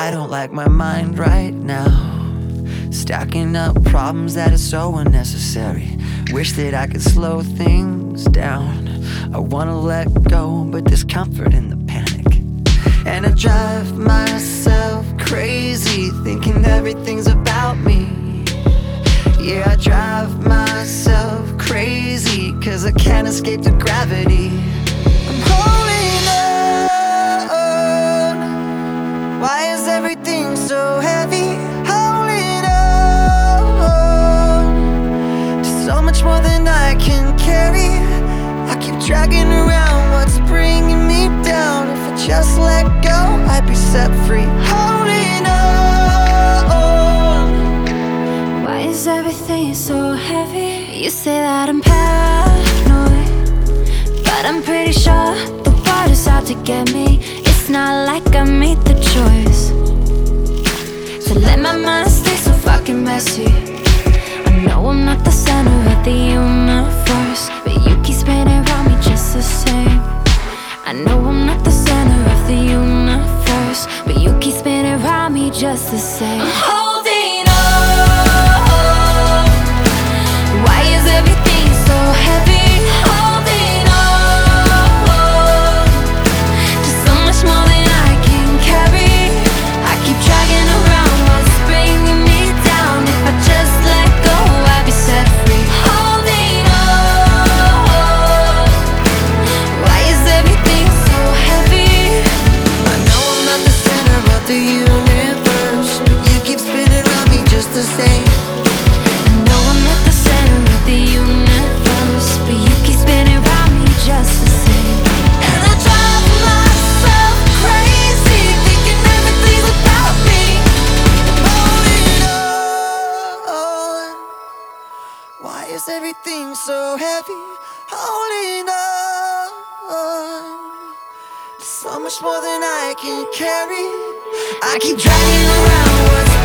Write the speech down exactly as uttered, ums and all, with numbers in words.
I don't like my mind right now, stacking up problems that are so unnecessary. Wish that I could slow things down. I wanna let go, but there's comfort in the panic. And I drive myself crazy, thinking everything's about me. Yeah, I drive myself crazy, cause I can't escape the gravity. I'm holding on. Why is everything so heavy? Holding on to so much more than I can carry. I keep dragging around what's bringing me down. If I just let go, I'd be set free. Holding on. Why is everything so heavy? You say that I'm paranoid, but I'm pretty sure the world is out to get me. It's not like I made the choice to let my mind stay so fucking messy. I know I'm not the center of the universe, but you keep spinning around me just the same. I know I'm not the center of the universe, but you keep spinning around me just the same. I'm holding on. Why is everything so heavy? Holding on to so much more than I can carry. I keep dragging around what's bringing me down. If I just let go, I'd be set free. Holding on. Why is everything so heavy? I know I'm not the center of the universe, but you keep spinning around me just the same. I know I'm not the center of the universe, but you keep spinning around me just the same. And I drive myself crazy, thinking everything's about me. Holding on. Why is everything so heavy? Holding on. So much more than I can carry. I keep dragging around what's